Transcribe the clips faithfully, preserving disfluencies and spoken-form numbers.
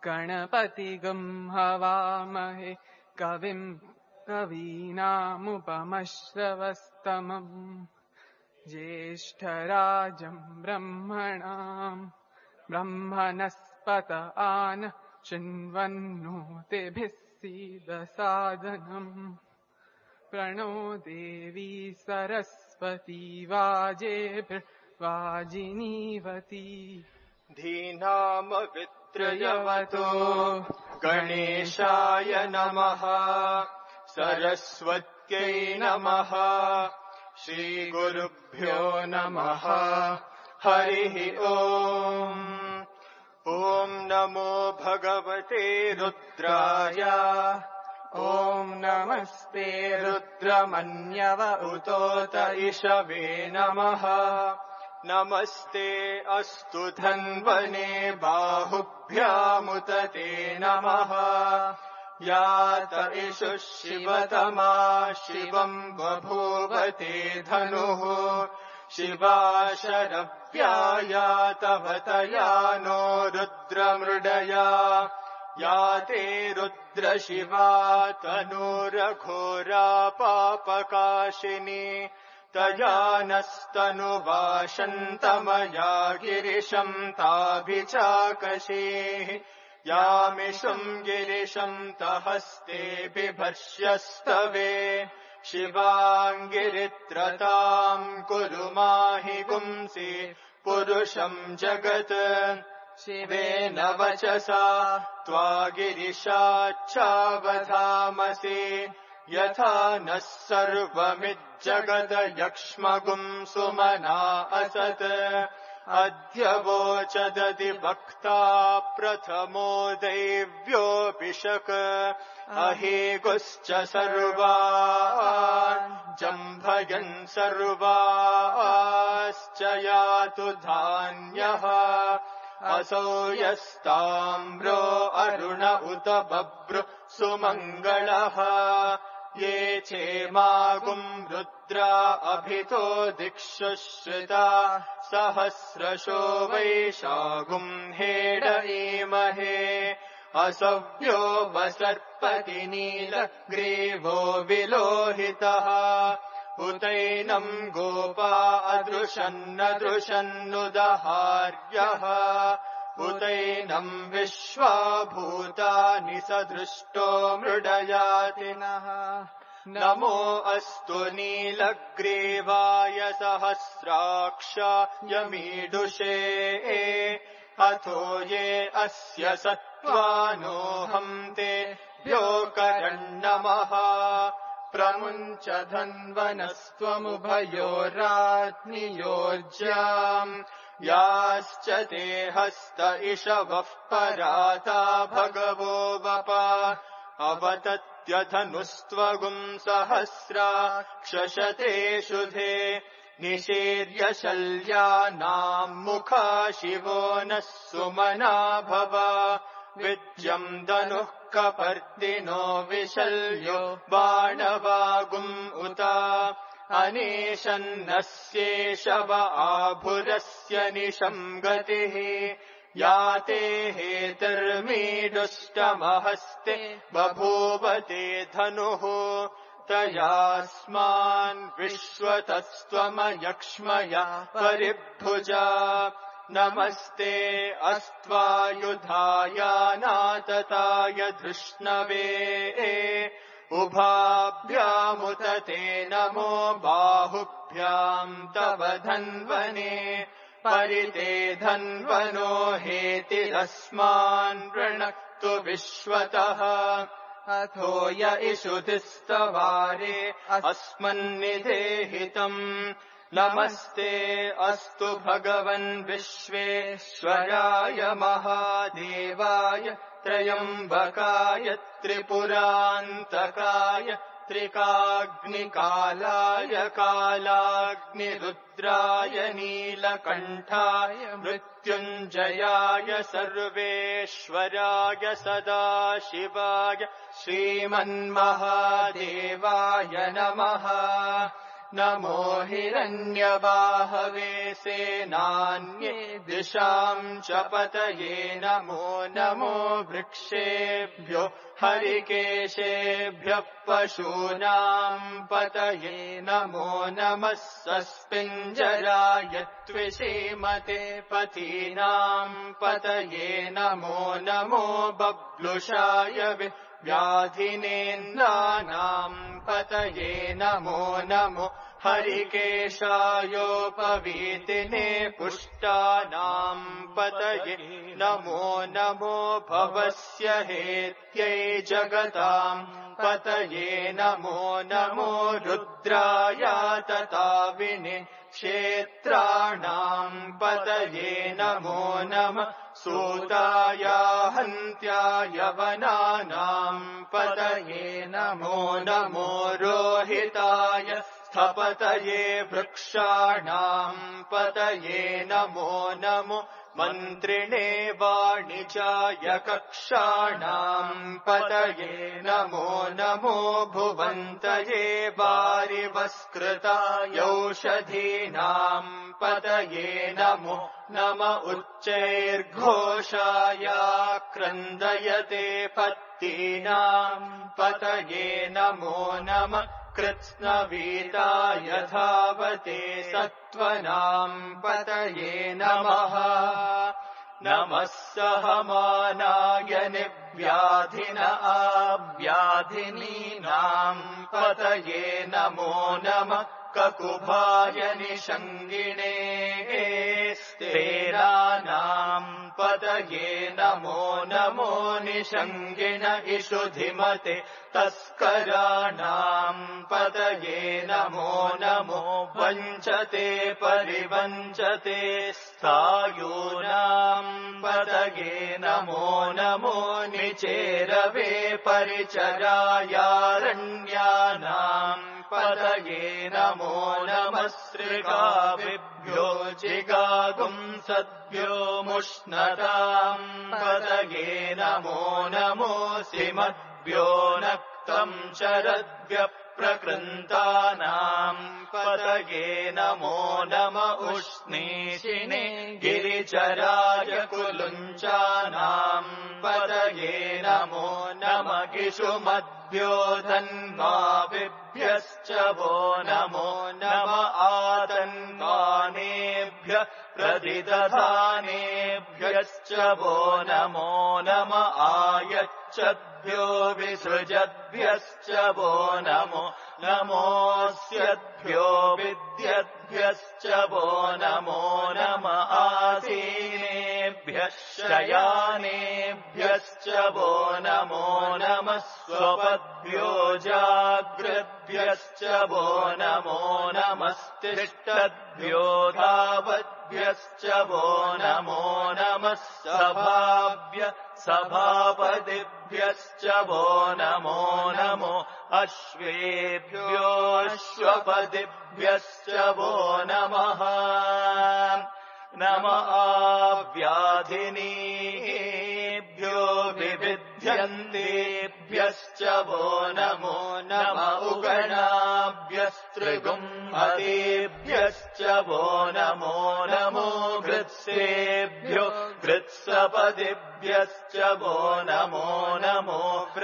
गणपतिगं हवामहे कविं कवीनामुपमश्रवस्तमम् ज्येष्ठराजं ब्रह्मणां ब्रह्मणस्पत आन शृण्वन्नोतिभिः सीदसादनम् प्रणो देवी सरस्वती वाजेभिर्वाजिनीवती धीनामवित्रयवतो गणेशाय नमः सरस्वत्यै नमः श्रीगुरुभ्यो नमः हरिः ओम् ॐ नमो भगवते रुद्राय ॐ नमस्ते रुद्रमन्यव उतोत इषवे नमः नमस्ते अस्तु धन्वने बाहुभ्यामुत ते नमः यात इषुः शिवतमा शिवम् बभूव ते धनुः शिवा शरव्या तव तया नो रुद्रमृडया या ते रुद्रशिवा तनूरघोरा पापकाशिनी तया नस्तनुवाशन्तमया गिरिशम् ताभिचाकशीः यामिषुम् गिरिशम् तहस्ते बिभर्ष्यस्तवे शिवाङ्गिरित्रताम् कुरु माहि पुंसि पुरुषम् जगत् शिवेन वचसा त्वा गिरिशाच्चावधामसि यथा नः सर्वमिज्जगदयक्ष्मगुम् सुमना असत् अद्य वोचदति वक्ता प्रथमो दैव्योऽभिषक् अहेगुश्च सर्वान् जम्भयन् सर्वाश्च यातु धान्यः असौ यस्ताम्रो अरुण उत बभ्रु सुमङ्गलः ये चेमागुम् रुद्रा अभितो दिक्षु श्रिता सहस्रशो वैशागुम् हेडयीमहे असव्यो वसर्पति नीलग्रीवो विलोहितः उतैनम् गोपा अदृशन्नदृशन्नुदहार्यः उतैनम् विश्वा भूतानि सदृष्टो मृडयातिनः नमो अस्तु नीलग्रीवाय सहस्राक्षाय मीडुषे अथो ये अस्य सत्त्वानोऽहम् ते व्योकरण्णमः प्रमुञ्च धन्वनस्त्वमुभयोरात्नियोज्याम् याश्च ते हस्त इषवः पराता भगवो वपा अवतत्यधनुस्त्वगुम् सहस्रा क्षशते शुधे निशीर्य शल्यानाम् मुखा शिवो नः सुमना भव विद्यम् धनुः कपर्दिनो विशल्यो बाणवागुम् उत अनेशन्नस्येषव आभुरस्य निशम् गतिः याते हेतर्मीडुष्टमहस्ते बभूवते धनुः तयास्मान् विश्वतस्त्वमयक्ष्मया परिभुजा नमस्ते अस्त्वायुधायानातताय धृष्णवे उभाभ्यामुत ते नमो बाहुभ्याम् तव धन्वने परिते धन्वनो हेतिरस्मान् वृणक्तु विश्वतः अथो य इषुधिस्तवारे अस्मन्निधेहितम् नमस्ते अस्तु भगवन् विश्वेश्वराय महादेवाय त्रयम्बकाय त्रिपुरान्तकाय त्रिकाग्निकालाय कालाग्निरुद्राय नीलकण्ठाय मृत्युञ्जयाय सर्वेश्वराय सदाशिवाय श्रीमन्महादेवाय नमः नमो हिरण्यबाहवे सेनान्ये दिशां च पतये नमो नमो वृक्षेभ्यो हरिकेशेभ्यः पशूनां पतये नमो नमः सस्पिञ्जराय त्विषीमते पथीनां पतये नमो नमो बब्लुषाय व्याधिनेन्द्राणां पतये नमो नमो हरिकेशायोपवीतिने पुष्टानां पतये नमो नमो भवस्य हेत्यै जगतां पतये नमो नमो रुद्राय तताविने क्षेत्राणां पतये नमो नमः सूताय हन्त्याय वनानां पतये नमो नमो रोहिताय स्थपतये वृक्षाणां पतये नमो नमो मन्त्रिणे वाणिजाय कक्षाणां पतये नमो नमो भुवन्तये वारिवस्कृताय औषधीनां पतये नमो नम उच्चैर्घोषाय क्रन्दयते पत्तीनां पतये नमो नमः कृत्स्नवीताय धावते सत्त्वनां पतये नमः नमः सहमानाय निव्याधिन आव्याधिनीनां पतये नमो नमः ककुभाय निषङ्गिणे स्तेरानां पतये नमो नमो निषङ्गिण इषुधिमते तस्कराणां पतये नमो नमो वञ्चते परिवञ्चते स्थायूनां पतये नमो नमो निचेरवे परिचरायारण्यानां पतये नमो नमः सृगाविभ्यो जिगागुंसद्भ्यो मुष्णतां पतये नमो नमो सिमद्भ्यो नक्तं चरद्भ्यः प्रकृन्तानां पतये नमो नम उष्णीषिणे गिरिचराय कुलुञ्चानां पतये नमो नम गिषुमद्भ्यो धन्वाविभ्यश्च वो नमो नम आतन्वानेभ्यः प्रतिदधानेभ्यश्च वो नमो नम आयच्छद्भ्यो विसृजद्भ्यश्च वो नमो नमोऽस्यद्भ्यो विद्यद्भ्यश्च वो नमो नम आसीनेभ्यः शयानेभ्यश्च वो नमो नमः स्वपद्भ्यो जाग्रद्भ्यश्च वो नमो नमस्तिष्ठद्भ्यो धावद्भ्यश्च वो नमो नमः सभाभ्य सभापतिभ्यश्च वो नमो नमो अश्वेभ्योऽश्वपतिभ्यश्च वो नमः नम आव्याधिनीभ्यो विविध्यन्तेभ्यश्च वो नमो नम उगणाभ्यस्त्रिगुम्हतेभ्यश्च वो नमो नमो घृत्सेभ्यो घृत्सपदिभ्यश्च वो नमो नमो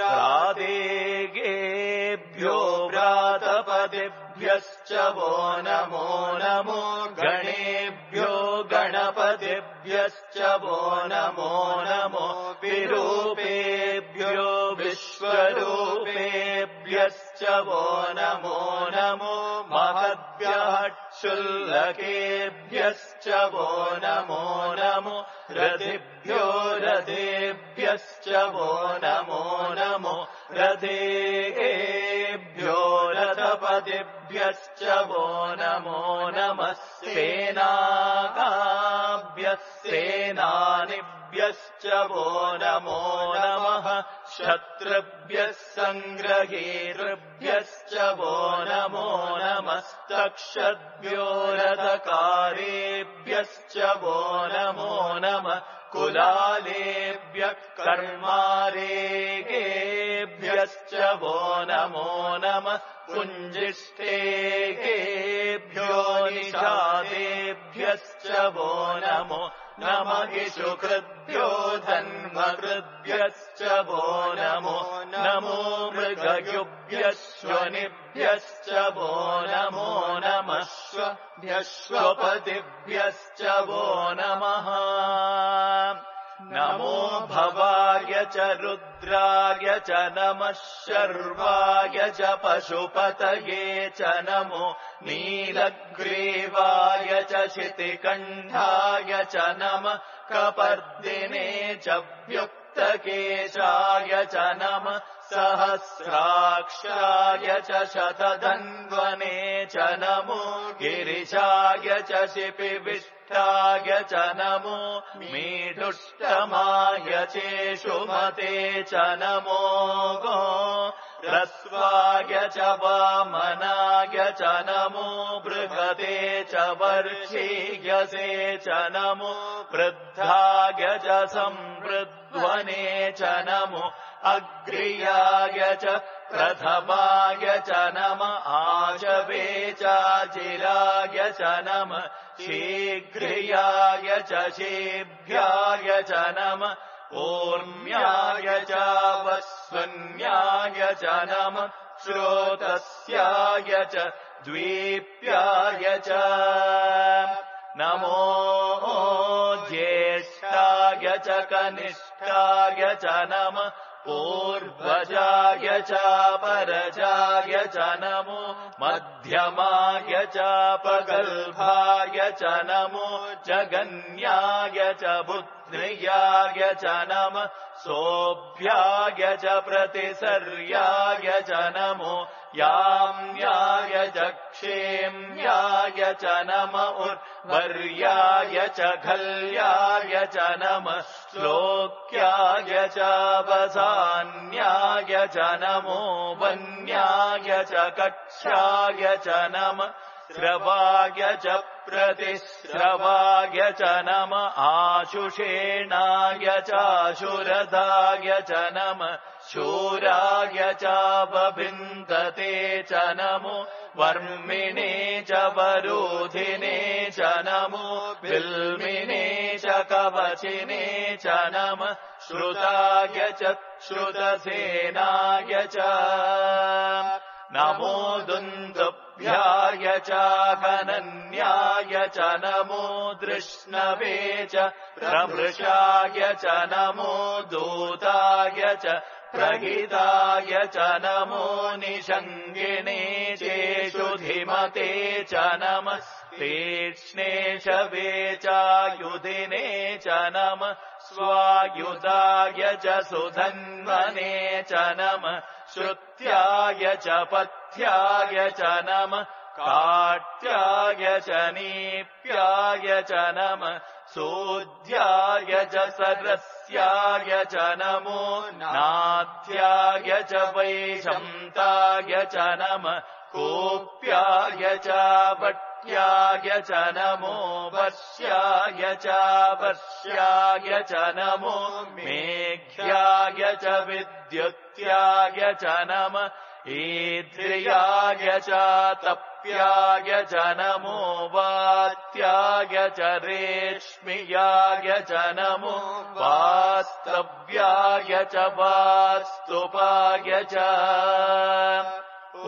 व्रातेगेभ्यो व्रातपदिभ्यश्च वो नमो नमो गणेभ्यो गणपतिभ्यश्च वो नमो नमो विरूपेभ्यो विश्वरूपेभ्यश्च वो नमो नमो महद्भ्यः क्षुल्लकेभ्यश्च वो नमो नमो रथेभ्यो रथेभ्यश्च वो नमो नमो रथेभ्यो रथपतिभ्यश्च वो नमो नमः सेनाकाभ्यः सेनानिभ्यश्च वो नमो नमः शत्रुभ्यः सङ्ग्रहेतृभ्यश्च वो नमो नमस्तक्षद्भ्यो रथकारेभ्यश्च वो नमो नमः कुलालेभ्यः कर्मारेभ्यः पुञ्जिष्ठेभ्यश्च वो नमो नमः पुञ्जिष्ठेभ्यो निषादेभ्यश्च वो नमो नमः इषुकृभ्यो धन्वकृभ्यश्च वो नमो नमो मृगयुभ्यश्वनिभ्यश्च वो नमो नमः श्वपतिभ्यश्च वो नमः नमो भवाय च रुद्राय च नमः शर्वाय च पशुपतये च नमो नीलग्रीवाय च शितिकण्ठाय च नमः कपर्दिने च व्युक्तकेशाय च नमः सहस्राक्षाय च शतधन्वने च नमो गिरिशाय च शिपिविष्टाय च नमो मीढुष्टमाय चेषुमते च नमो गो ह्रस्वाय च वामनाय च नमो बृहते च वर्षीयसे च नमो वृद्धाय च संवृध्वने च नमो अग्र्याय च प्रथमाय च नम आचवे चाचिराय च नम शीघ्र्याय च शीभ्याय च नम ऊर्म्याय च वस्वन्याय च नम श्रोतस्याय च द्वीप्याय च नमो ज्येष्ठाय च कनिष्ठाय च नम पूर्वजाय च परजाय च नमो मध्यमाय च पगल्भाय च नमो जगन्याय च बुद्ध्याय च नम सोऽभ्याय च प्रतिसर्याय च नमो याम्याय च क्षेम्याय च नम उर्वर्याय च खल्याय च नम श्लोक्याय च वसान्याय च नमो वन्याय च कक्षाय च नम श्रवाय च प्रतिश्रवाय च नम आशुषेणाय चाशुरदाय च नम शूराय च बभिन्दते च नमो वर्मिणे च वरोधिने च नमो बिल्मिने च कवचिने च नम श्रुताय च श्रुतसेनाय च नमो दुन्दुभ्याय च हनन्याय च नमो दृष्णवे च प्रमृषाय च नमो दूताय च प्रहिताय च नमो निषङ्गिणे चेषु धीमते च नमः तीक्ष्णे शवे चायुधिने च नमः स्वायुधाय च सुधन्वने च नमः श्रुत्याय च पथ्याय च नमः काट्याय च नीप्याय च नमः सोऽध्याय च सरस्याय च नमो नाध्याय च वैशन्ताय च नमः कोप्याय च वट्याय च नमो वर्ष्याय च वर्ष्याय च नमो मेघ्याय च विद्युत्याय च नमः ईद्रियाय च तप्याय च नमो वात्याय च रेश्मियाय च नमो वास्तव्याय च वास्तुपाय च ॐ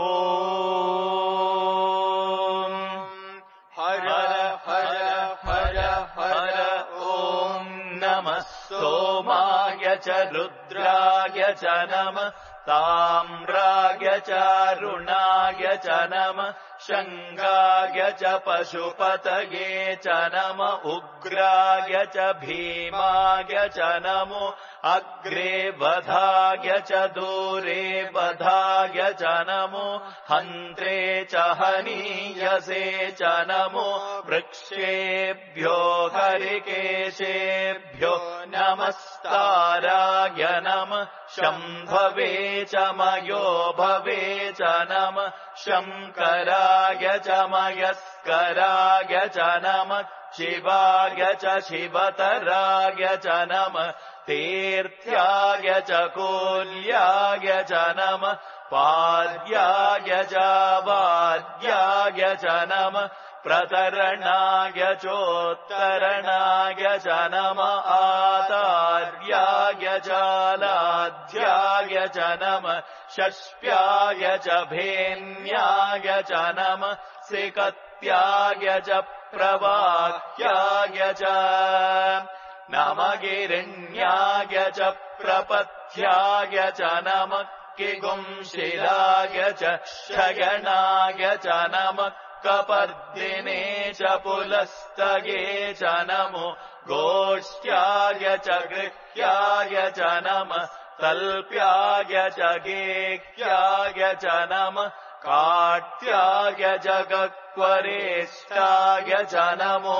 हर हर हर हर ॐ नमः सोमाय च रुद्राय च नमः ताम्राय च अरुणाय च नमः शङ्गाय च पशुपतये च नम उग्राय च भीमाय च नमो अग्रे वधाय च दूरे वधाय च नमो हन्त्रे च हनीयसे च नमो वृक्षेभ्यो हरिकेशेभ्यो नमस्ताराय नमः शम्भवे च मयो भवे च नमः शङ्कराय च मयस्कराय च नमः शिवाय च शिवतराय च नमः तीर्थ्याय च कोल्याय च नमः पाद्याय च वाद्याय च नमः प्रतरणाय चोत्तरणाय च नमः आतार्याय च लाध्याय च नमः षष्प्याय च भेन्याय च नमः सिकत्याय च प्रवाह्याय च नमः गिरिण्याय च प्रपथ्याय च नमः किगुंशिलाय च शयनाय च नमः कपर्दिने च पुलस्तये च नमो गोष्ठ्याय च गृह्याय च नमः तल्प्याय च गेह्याय च नमः काट्याय च गक्वरेष्ठाय च नमो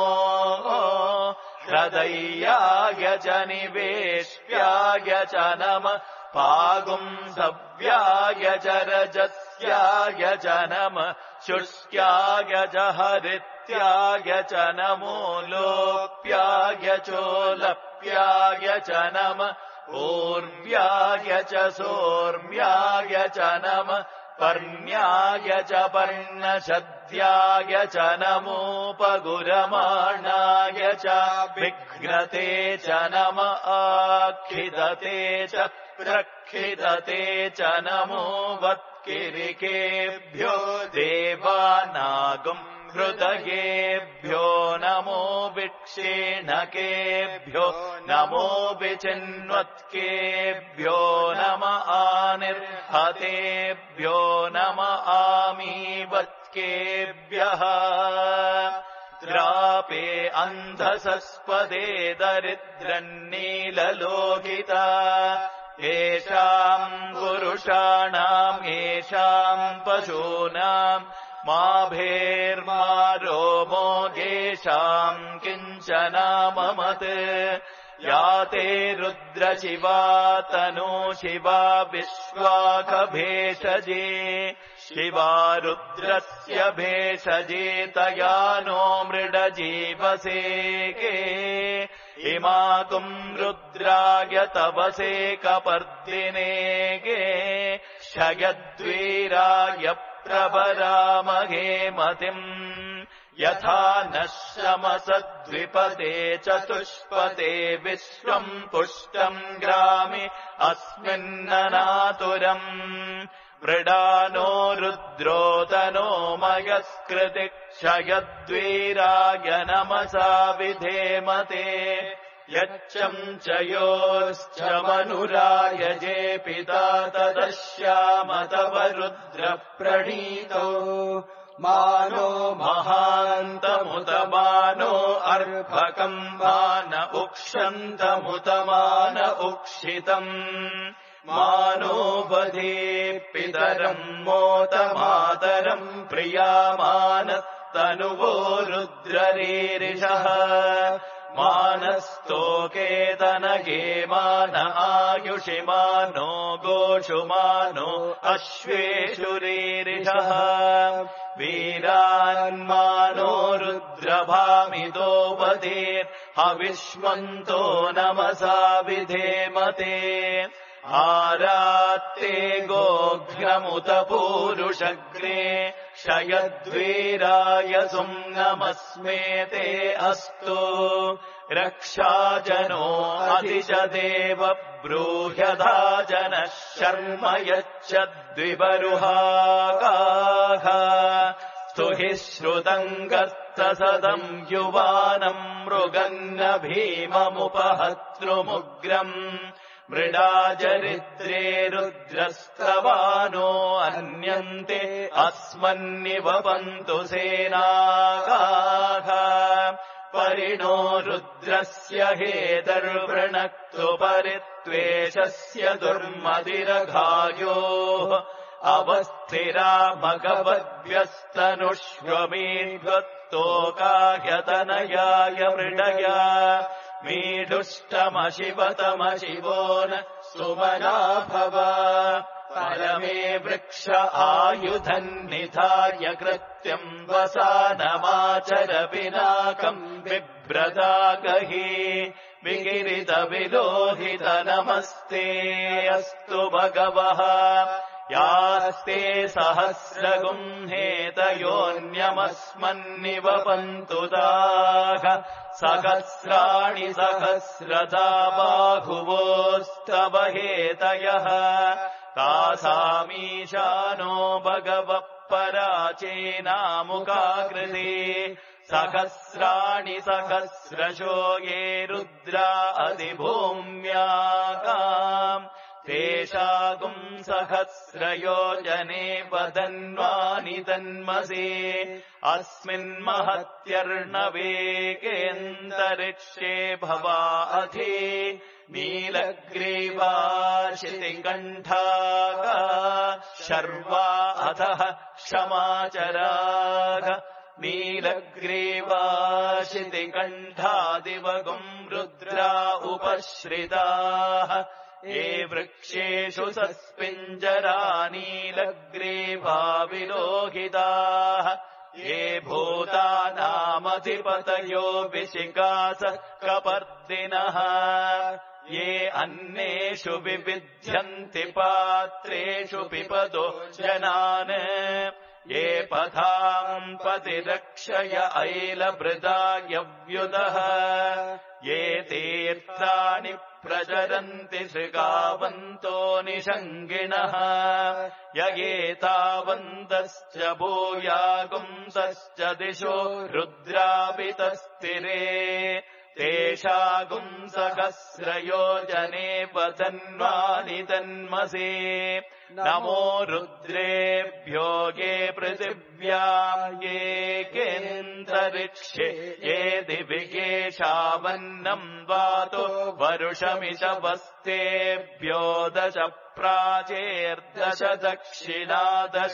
हृदयाय च निवेश्याय च नमः पागुंसव्याय च रजस्याय च नमः शुष्क्याय च हरित्याय च नमो लोप्याय चोलप्याय च नमः ऊर्व्याय च सोर्म्याय च नमः पर्ण्याय च पर्णशद्याय च नमोपगुरमाणाय च विघ्नते च नमः आखिदते च प्रक्षिदते च नमो वत्किरिकेभ्यो देवानागुम् हृदयेभ्यो नमो विक्षेणकेभ्यो नमो विचिन्वत्केभ्यो नमः आनिर्हतेभ्यो नमः आमीवत्केभ्यः द्रापे अन्धसस्पदे दरिद्रन्नीललोहिता येषाम् पुरुषाणाम् येषाम् पशूनाम् मा भेर्मा रोमो येषाम् किञ्चनाममत् या ते रुद्रशिवा तनो शिवा विश्वाखभेषजे शिवा रुद्रस्य भेषजे तया नो मृडजीवसेके इमाकुम् रुद्राय तपसे कपर्दिनेगे शयद्वीराय प्रभरामहे मतिम् यथा नः शमसद्विपदे चतुष्पदे विश्वम् पुष्टम् ग्रामे अस्मिन्ननातुरम् मृडानो रुद्रोदनो मयस्कृति क्षयद्वीराय नमसा विधेमते यच्चम् च योश्च मनुराय जे पिता तदश्याम तव रुद्रप्रणीतो मानो महान्तमुत मानो अर्भकम् मान उक्षन्तमुत मान उक्षितम् मानो बधे पितरम् मोत मातरम् प्रियामानस्तनुवो रुद्ररीरिषः मानस्तोकेतनगे मान आयुषि मानो गोषु मानो अश्वेषु रीरिषः वीरान्मानो रुद्रभामितो वधेर्हविष्मन्तो नमसा विधेमते आरात्ते गोघ्नमुत पूरुषग्रे क्षयद्वीराय सुम्नमस्मेते अस्तु रक्षाजनो अधिशदेव ब्रूह्यधा जनः शर्म यच्छद्विबरुहागाः स्तुहि श्रुतम् गस्तसदम् युवानम् मृगन्न भीममुपहतृमुग्रम् मृडाचरित्रे रुद्रस्तवानो अन्यन्ते अस्मन्निवपन्तु सेनागाः परिणो रुद्रस्य हेतर्वृणक्तु परित्वेषस्य दुर्मदिरघायोः अवस्थिरा भगवद्भ्यस्तनुष्वमीध्वत्तोकाह्यतनयाय मृडया मीढुष्टमशिवतमशिवो न सुमना भव परमे वृक्ष आयुधन्निधाय कृत्यम् वसानमाचर पिनाकम् बिभ्रदागहि विकिरितविलोहित नमस्ते अस्तु भगवः यास्ते सहस्रगुंहेतयोऽन्यमस्मन्निवपन्तु ताः सहस्राणि सहस्रधा बाहुवोस्तव हेतयः तासामीशानो भगवः पराचेनामुखाकृते सहस्राणि सहस्रशो ये रुद्रा अधिभूम्याकाम् तेषागुम् सहस्रयोजने वदन्वानि तन्मसे अस्मिन्महत्यर्णवेगेऽन्तरिक्षे भवा अधि नीलग्रीवाशितिकण्ठाः शर्वा अधः क्षमाचराः नीलग्रीवाशितिकण्ठादिवगुम् रुद्रा उपश्रिताः ये वृक्षेषु सस्पिञ्जरा नीलग्रीवा विलोहिताः ये भूतानामधिपतयो विशिखास कपर्दिनः ये अन्नेषु विविध्यन्ति पात्रेषु पिबतो जनान् ये पथाम् पतिरक्षय ऐलभृता यव्युदः ये तीर्थानि प्रचरन्ति श्रृगावन्तो निषङ्गिणः य एतावन्तश्च भूयागुंसश्च दिशो रुद्रापितस्तिरे तेषागुम् सहस्रयोजने वदन्वानि तन्मसे नमो रुद्रेभ्यो ये पृथिव्याम् ये केऽन्तरिक्षे ये दिवि येषावन्नम् वातो वरुषमिष वस्तेभ्यो दश प्राचेर्दश दक्षिणादश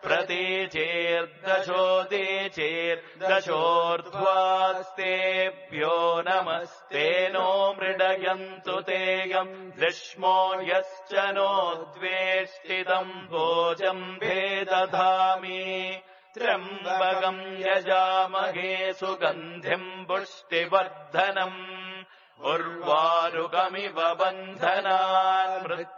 प्रतीचेर्दशोदीचेर्दशोर्ध्वास्तेभ्यो नमस्ते नो मृडयन्तु तेयम् दृश्मो यश्च नो द्वेष्टितम् भोजम् भेदधामि त्र्यम्बकम् यजामहे सुगन्धिम् पुष्टिवर्धनम् उर्वारुकमिव बन्धनान्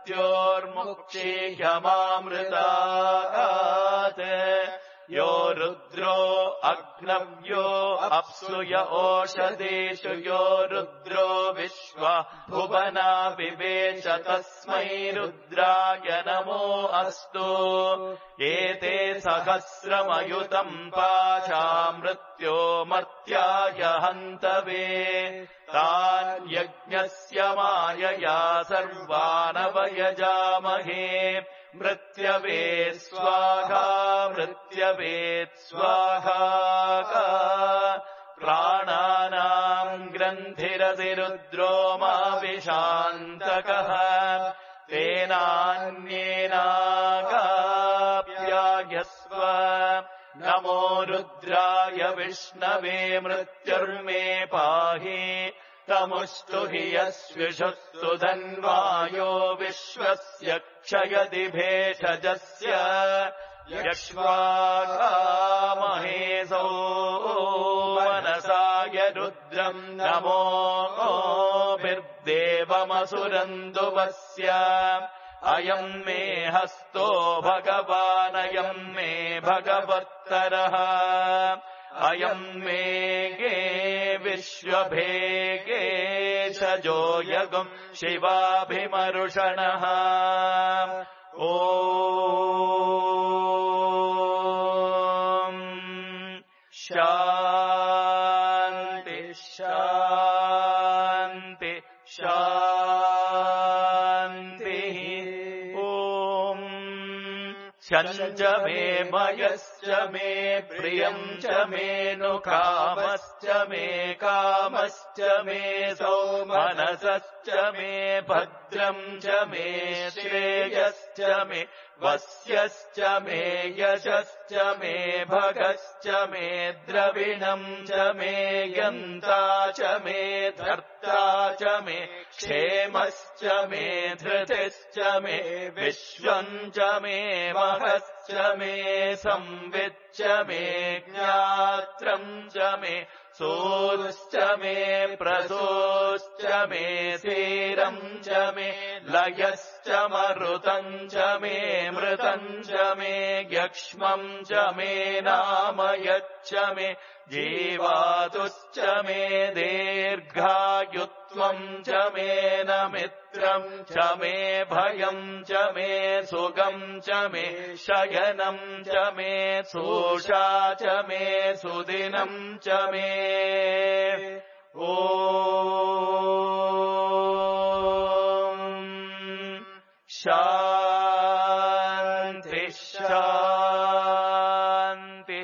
मृत्योर्मुक्षीयमामृतात् यो रुद्रो अग्नव्यो अप्सु य ओषधेषु यो रुद्रो विश्वा भुवना विवेश तस्मै रुद्राय नमो अस्तु एते सहस्रमयुतम् पाशा मृत्यो मर्त्याय हन्तवे तान् यज्ञस्य मायया सर्वानवयजामहे मृत्यवे स्वाहा मृत्यवे स्वाहा प्राणानाम् ग्रन्थिरतिरुद्रो माविशान्तकः तेनान्येनागाप्यायस्व नमो रुद्राय विष्णवे मृत्युर्मे पाहि तमुस्तु हि यस्विषुस्तु धन्वायो विश्वस्य क्षयति भेषजस्य यक्ष्वामहेशो मनसाय रुद्रम् नमोभिर्देवमसुरन्दुवस्य अयम् मे हस्तो भगवानयम् मे भगवत्तरः अयम् मे गे विश्वभेगे शजो यगुम् शिवाभिमरुषणः ॐ शान्ति शान्ति शान्तिः ॐ शञ्च मे मयश्च मे प्रियम् च मे नु कामश्च मे कामश्च मे सौमनसश्च मे भद्रम् च मे श्रेयश्च मे वस्यश्च मे यशश्च मे भगश्च मे द्रविणम् च मे यन्ता च मे धर्ता च मे क्षेमश्च मे धृतिश्च मे विश्वम् च मे महश्च मे संविच्च मे ज्ञात्रम् च मे सोश्च मे प्रसोश्च मे तीरम् च मे लयश्च मरुतम् च मे मृतम् च मे यक्ष्मम् च मे नामयच्च मे जीवातुश्च मे दीर्घायुत्वम् च मे न मित्रम् च मे भयम् च मे सुगम् च मे शयनम् च मे सोषा च मे सुदिनम् च मे ॐ शान्ति शान्ति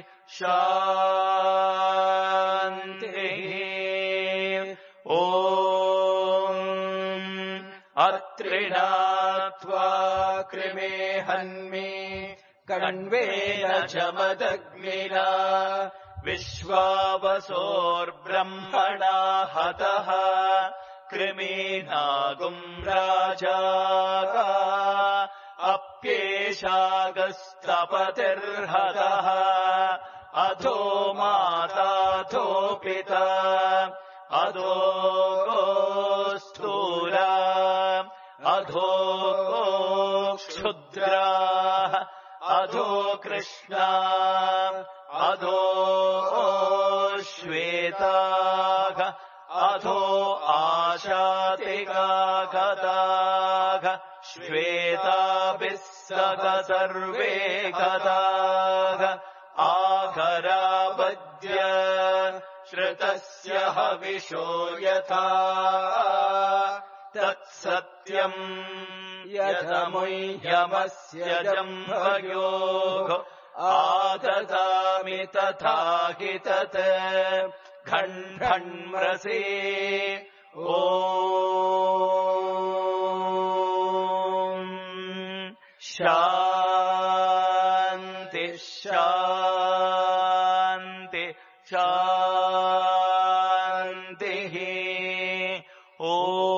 शान्तिः ॐ अत्रिणात्वा कृमे हन्मे कण्वेन च मदग्निना विश्वावसोर्ब्रह्मणा हतः कृमीनागुम् राजा अप्येषागस्तपतिर्हतः अधो माताथो पिता अधो गोस्थूला अधो क्षुद्राः अधो कृष्णा अधो श्वेताः अधो आशातिकागताः श्वेताभिः सह सर्वे गताः आघराबद्य श्रुतस्य हविषो यथा तत्सत्यम् यदमुह्यमस्य जम्भयोः आददामि तथा हि तत् खण्डन्मृषे ॐ शान्ति शान्ति शान्तिः ॐ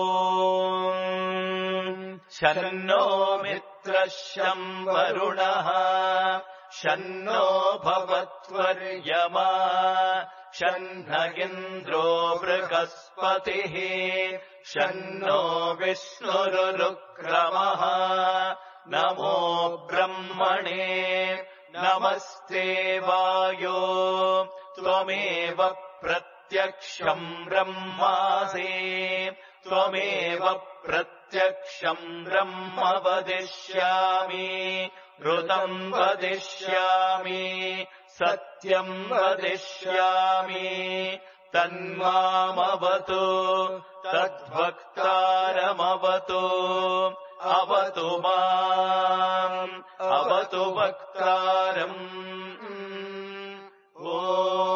शन्नो मित्रः शं वरुणः शन्नो भवत्वर्यमा शन्न इन्द्रो बृहस्पतिः शन्नो विष्णुरुक्रमः नमो ब्रह्मणे नमस्ते वायो त्वमेव प्रत्यक्षम् ब्रह्मासि त्वमेव प्रत्यक्षम् ब्रह्म वदिष्यामि ऋतम् वदिष्यामि सत्यम् वदिष्यामि तन्मामवतु तद्वक्तारमवतु अवतु माम् अवतु वक्तारम् ॐ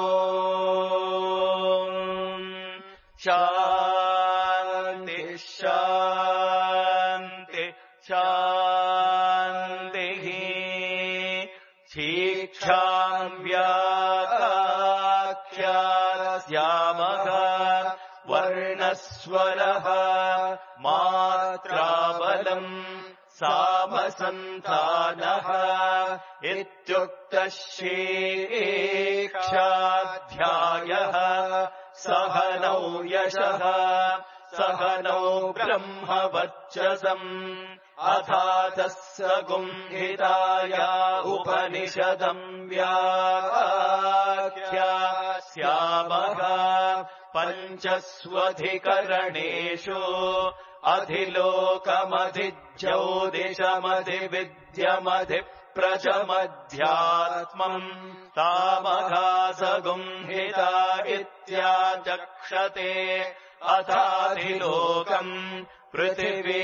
शान्ति शान्ति शान्तिः शिक्षाम् व्याख्यास्यामः वर्णस्वरः मात्राबलम् सामसन्तानः इत्युक्तः शिक्षाध्यायः सहनौ यशः सहनौ ब्रह्मवर्चसम् अथातः सगुंहिताया उपनिषदम् व्याख्यास्यामः पञ्चस्वधिकरणेषु अधिलोकमधिज्योतिषमधिविद्यमधिप्रचमध्यात्मम् तामघासगुंहिता इत्याचक्षते अथाधिलोकम् पृथिवी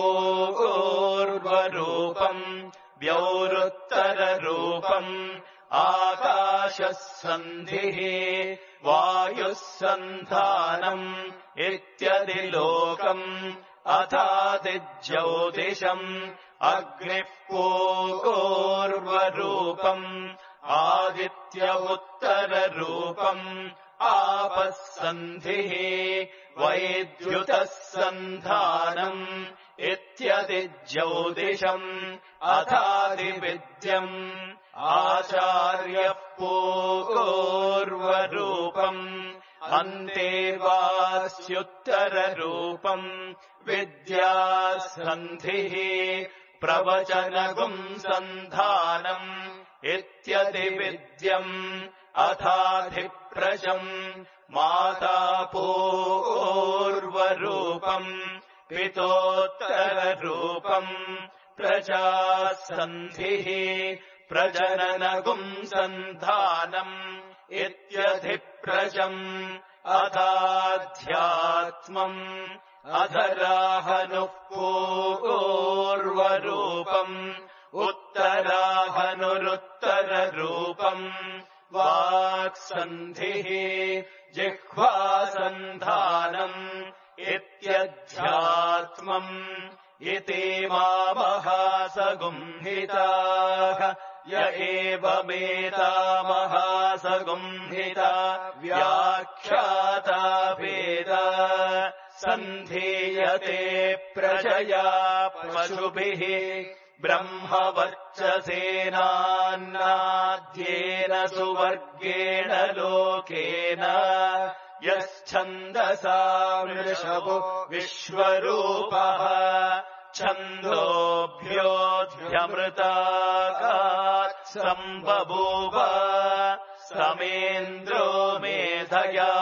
पूर्वरूपम् व्योरुत्तररूपम् आकाशः सन्धिः वायुः सन्धानम् इत्यधिलोकम् अथादिज्योतिषम् अग्निः पूर्वरूपम् आदित्य उत्तररूपम् आपः सन्धिः वैद्युतः सन्धानम् इत्यधिज्योतिषम् अथादिविद्यम् आचार्यः पूर्वरूपम् अन्ते वास्युत्तररूपम् विद्यासन्धिः प्रवचनगुम् सन्धानम् इत्यतिविद्यम् अथाधिप्रजम् माता पूर्वरूपम् पितोत्तररूपम् प्रजासन्धिः प्रजननगुम् सन्धानम् इत्यधिप्रजम् अथाध्यात्मम् अधराहनुः पूर्वरूपम् उत्तराहनुरुत्तररूपम् वाक्सन्धिः जिह्वासन्धानम् इत्यध्यात्मम् इति मामहासगुम्हिताः य एवमेतामहासगुम्हिता व्याख्याता वेद सन्धीयते प्रजया पशुभिः ब्रह्मवर्चसेनान्नाद्येन सुवर्गेण लोकेन यश्छन्दसा वृषभो विश्वरूपः छन्दोभ्योऽध्यमृतागात् सम्बभूव समेन्द्रो मेधया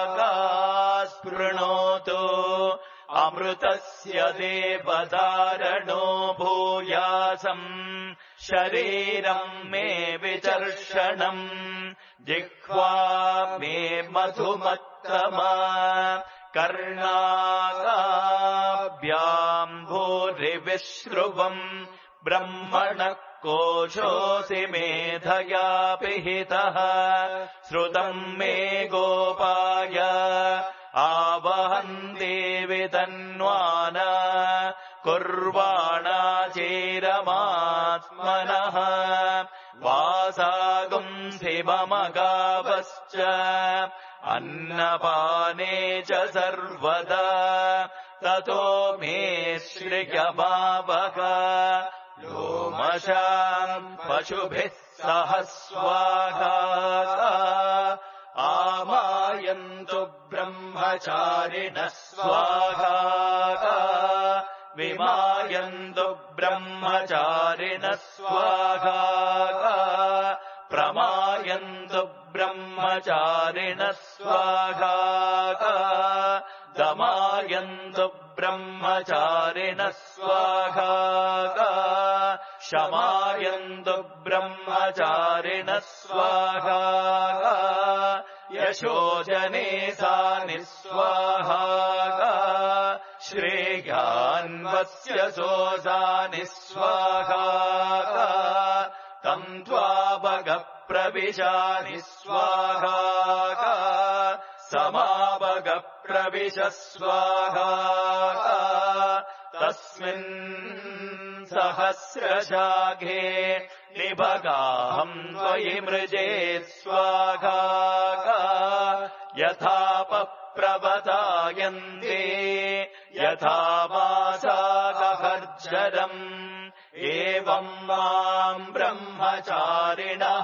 स्पृणोतु अमृतस्य देवधारणो भूयासम् शरीरम् मे विचर्षणम् जिह्वा मे मधुमत्तमा कर्णागाभ्याम् भूरिविश्रुवम् ब्रह्मणः कोशोऽसि मेधया पिहितः श्रुतम् मे गोपाय आवहन्ति वितन्वाना कुर्वाणा चेरमात्मनः वासागुंसि मम गावश्च अन्नपाने च सर्वदा ततो मे श्रियमावह लोमशाम् पशुभिः सह स्वाहा आमायन्तु ब्रह्मचारिणः स्वाहा विमायन्तु ब्रह्मचारिणः स्वाहा प्रमायन्तु ब्रह्मचारिणः स्वाहा दमायन्तु ब्रह्मचारिणः स्वाहा शमायन्तु ब्रह्मचारिणः स्वाहा यशोजने सा निःस्वाहा श्रेयान्वस्य सोऽसा निःस्वाहा तम् त्वावगप्रविशा निःस्वाहा समावगप्रविश स्वाहा तस्मिन् सहस्रशाखे निभगाहम् त्वयि मृजे स्वाहा यथापः प्रवतायन्ते यथा मासागहर्जरम् एवम् माम् ब्रह्मचारिणः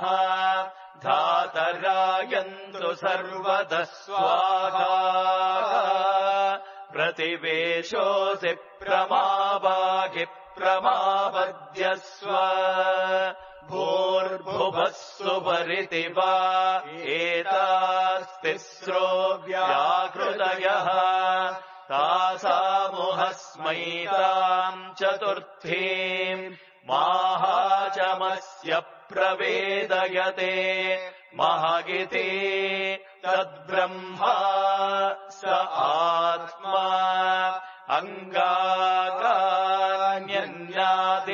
धातरायन्तु सर्वतः स्वाहा प्रतिवेशोऽसि प्रमावाहि प्रमावद्यस्व भूर्भुवः सुपरिति वा एतास्तिस्रो व्याकृतयः तासामुहस्मैताम् चतुर्थीम् माहाचमस्य प्रवेदयते महगिति तद्ब्रह्मा स आत्मा अङ्गान्यन्या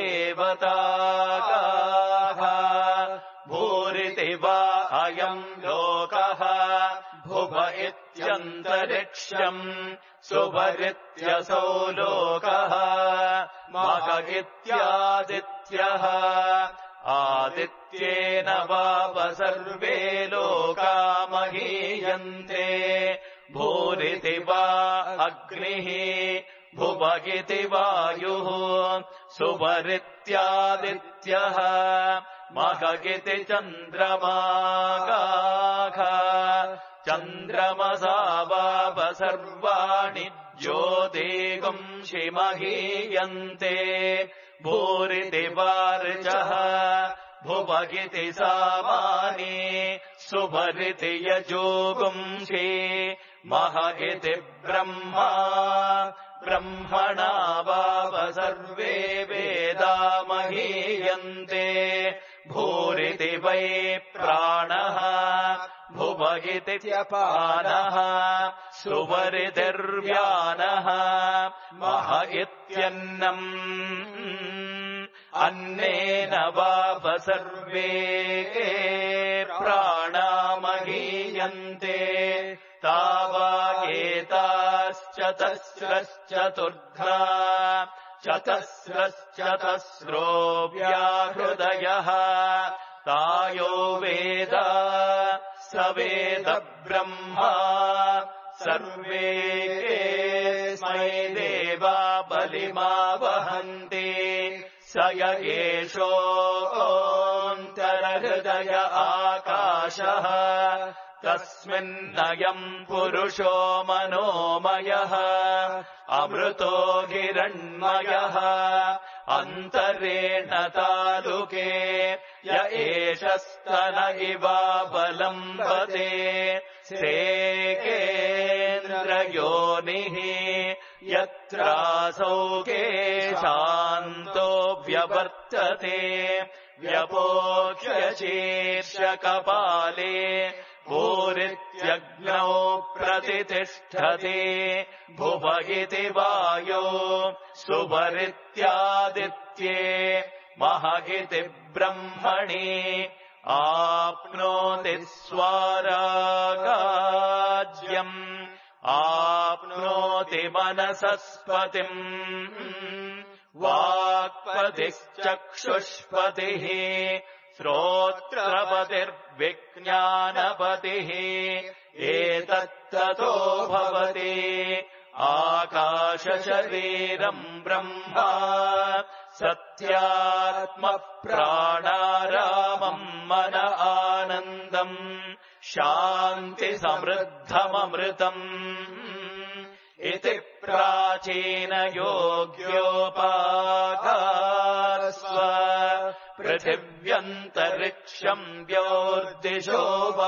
देवताः भूरिति वा अयम् लोकः भुव इत्यन्तरिक्षम् सुभरित्यसौ लोकः महगित्यादित्यः आदित्येन वाप सर्वे लोका महीयन्ते भूरिति वा अग्निः भुवगिति वायुः सुभरित्यादित्यः महगिति चन्द्रमागाः चन्द्रमसावाप सर्वाणि ज्योतिगुंषि महीयन्ते भूरिति वार्चः भुवगिति सामानि सुभरिति यजोगुंषि महगिति ब्रह्मा ब्रह्मणा वाव सर्वे वेदा महीयन्ते भूरिति वै प्राणः भुवगित्यपानः सुवरितिर्व्यानः मह इत्यन्नम् अन्नेन वाव सर्वे प्राणा महीयन्ते तावागेताश्चतस्रश्चतुर्धा चतस्रश्चतस्रो व्याहृदयः तायो वेद स वेद ब्रह्मा सर्वे स्मै देवा बलिमावहन्ति स य एषोऽन्तरहृदय आकाशः तस्मिन्नयम् पुरुषो मनोमयः अमृतो हिरण्मयः अन्तरेण तालुके य एष स्तन इवावलम्बते सेकेन्द्रयोनिः यत्रासौ केशान्तो व्यवर्तते व्यपोक्ष्य शीर्षकपाले भूरित्यग्नौ प्रतितिष्ठते भुव इति वायो सुवरित्यादित्ये महगिति ब्रह्मणि आप्नोति स्वारागाज्यम् आप्नोति मनसस्पतिम् वाक्पतिश्चक्षुष्पतिः श्रोत्रपतिर्विज्ञानपतिः एतत्ततो भवति आकाशशरीरम् ब्रह्मा सत्यात्मः प्राणारामम् मन आनन्दम् शान्तिसमृद्धममृतम् इति प्राचीनयोग्योपागास्व पृथिव्यन्तरिक्षम् व्योर्दिशो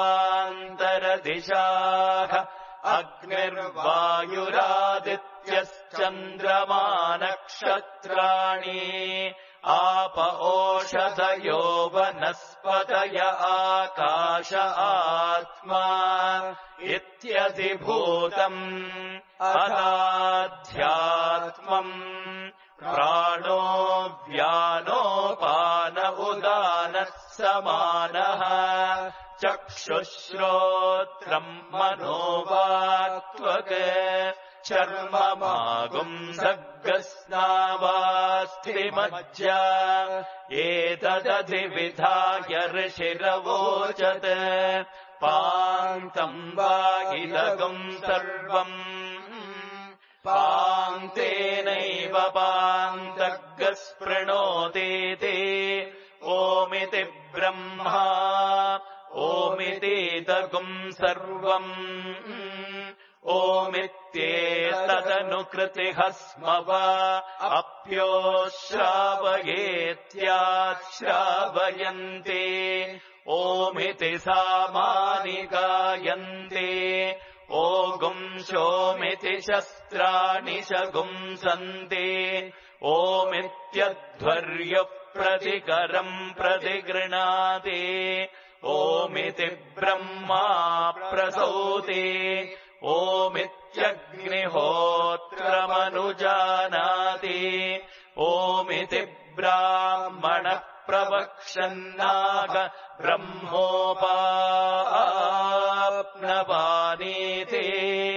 वान्तरदिशाः अग्निर्वायुरादित्यश्चन्द्रमा नक्षत्राणि आप ओषधयो वनस्पतय आकाश आत्मा इत्यधिभूतम् अदाध्यात्मम् प्राणो व्यानोपान उदानः समानः चक्षुश्रोत्रम् मनोवाक्त्वक् चर्ममागुंसर्गस्नावास्त्रिमज्जा एतदधिविधाय ऋषिरवोचत् पान्तम् वा इदगुम् सर्वम् पान्तेनैव पान्तर्गस्पृणोतीति ओमिति ब्रह्मा ओमितीदगुम् सर्वम् ओमित्येतदनुकृतिः स्म वा अप्योश्रावयेत्याश्रावयन्ते ओमिति सामानि गायन्ते ओगुंशोमिति शस्त्राणि शगुंसन्ते ओमित्यध्वर्युः प्रतिकरम् प्रतिगृह्णाति ओमिति ब्रह्मा प्रसौति ओमित्यग्निहोत्रमनुजानाति ओमिति ब्राह्मणः प्रवक्षन्नाग ब्रह्मोपाप्नवानीति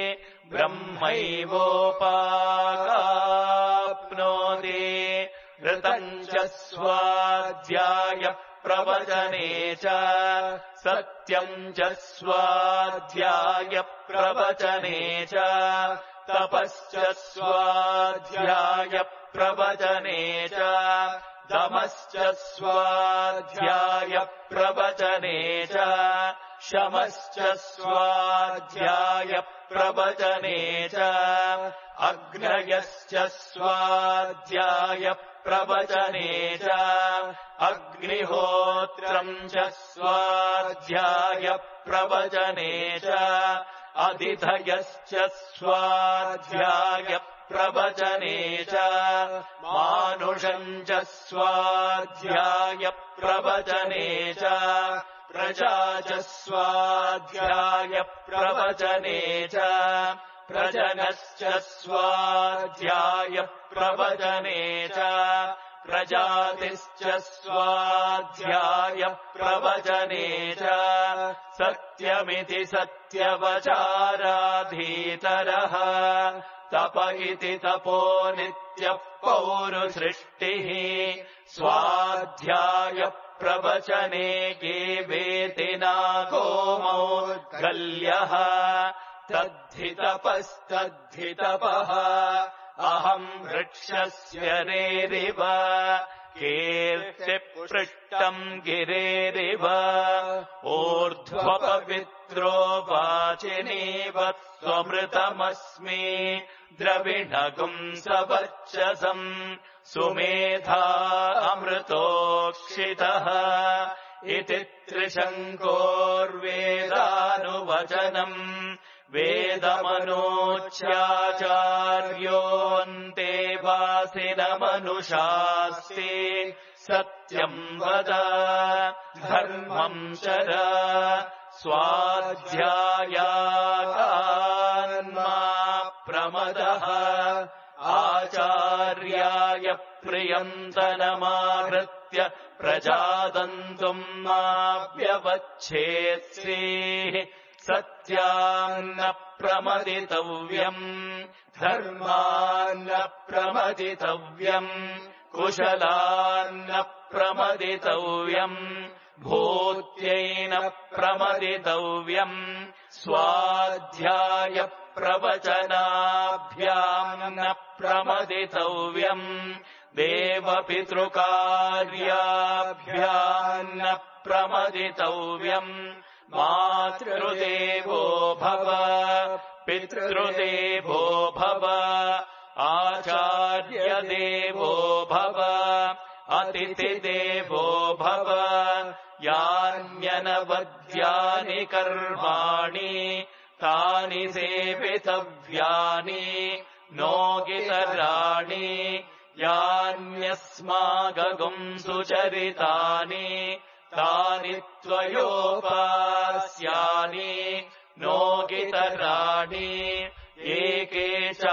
ब्रह्मैवोपाप्नोति ऋतम् च स्वाध्याय प्रवचने च सत्यम् च स्वाध्याय प्रवचने च तपश्च स्वाध्याय प्रवचने च दमश्च स्वाध्याय प्रवचने च शमश्च स्वाध्याय प्रवचने च अग्नयश्च स्वाध्याय प्रवचने च अग्निहोत्रम् च स्वाध्याय प्रवचने च अदिधयश्च स्वाध्याय प्रवचने च मानुषम् च स्वाध्याय प्रवचने च प्रजा च स्वाध्याय प्रवचने च प्रजनश्च स्वाध्याय प्रवचने च प्रजातिश्च स्वाध्याय प्रवचने च सत्यमिति सत्यवचाराधीतरः तप इति तपो नित्यः पौरुसृष्टिः स्वाध्याय प्रवचने ये वेति नागोमौ गल्यः तद्धि तपस्तद्धि तपः अहम् वृक्षस्य रेरिव कीर्तिपृष्टम् गिरेरिव ऊर्ध्वपवित्रो वाचिनीव स्वमृतमस्मि द्रविणगुम् सवर्चसम् सुमेधा अमृतोक्षितः इति त्रिशङ्कोर्वेदानुवचनम् वेदमनोच्याचार्योऽन्ते वासिनमनुशास्ति सत्यम् वद धर्मम् चर स्वाध्यायान्मा प्रमदः आचार्याय प्रियन्तनमाहृत्य प्रजादन्तुम् मा व्यवच्छेत्सीः सत्यान्न प्रमदितव्यम् धर्मान्न प्रमदितव्यम् कुशलान्न प्रमदितव्यम् भूत्यैन प्रमदितव्यम् स्वाध्याय प्रवचनाभ्याम् न प्रमदितव्यम् देवपितृकार्याभ्याम् न प्रमदितव्यम् मातृदेवो भव पितृदेवो भव आचार्यदेवो भव अतिथिदेवो भव यान्यनवद्यानि कर्माणि तानि सेवितव्यानि नोगितराणि यान्यस्मागगुम् सुचरितानि तानि त्वयोपास्यानि नोगितराणि एके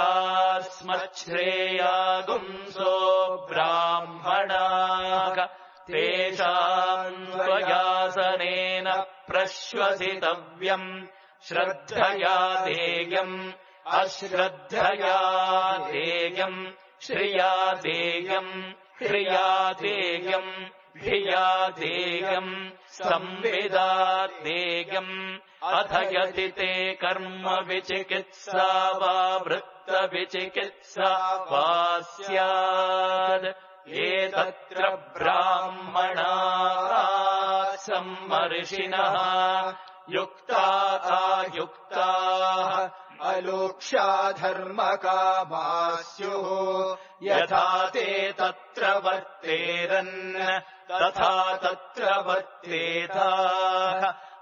चास्मच्छ्रेयागुंसो ब्राह्मणाः तेषाम् त्वयासनेन प्रश्वसितव्यम् श्रद्धया देयम् अश्रद्धया देयम् श्रिया देयम् ह्रिया देयम् भिया देयम् संविदा देयम् अथ यदि ते कर्म विचिकित्सा वा वृत्तविचिकित्सा वा स्यात् एतत्र ब्राह्मणाः सम्मर्षिणः युक्ता अयुक्ताः अलोक्षा धर्मकामास्युः यथा ते तत्र वर्तेरन् तथा तत्र वर्तेताः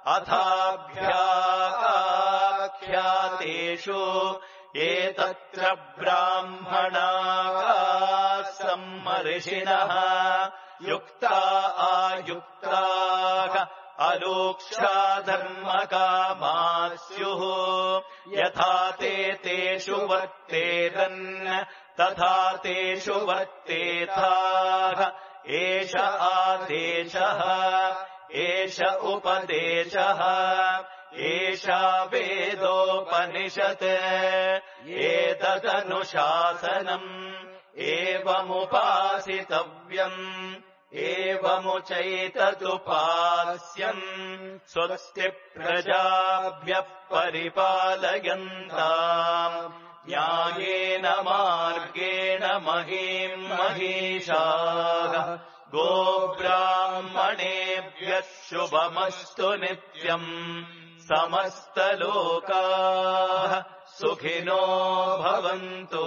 अथाभ्याख्यातेषु एतत्र ब्राह्मणाः सम्मर्षिणः युक्ता अयुक्ताः अलोक्षा धर्मकामास्युः यथा ते तेषु वर्तेरन् तथा तेषु वर्तेताः एष आदेशः एष उपदेशः एषा वेदोपनिषत् एतदनुशासनम् एवमुपासितव्यम् एवमुचैतदुपास्यम् स्वस्ति प्रजाभ्यः परिपालयन्ताम् न्यायेन मार्गेण महीम् महिषाः गोब्राह्मणेभ्यः शुभमस्तु नित्यम् समस्तलोकाः सुखिनो भवन्तु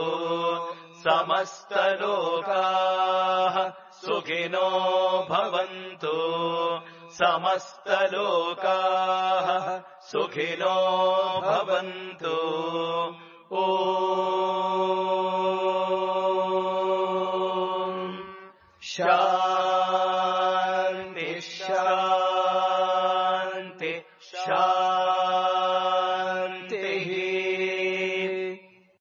समस्तलोकाः सुखिनो भवन्तु समस्तलोकाः सुखिनो भवन्तु ॐ शान्ति शान्ति शान्ति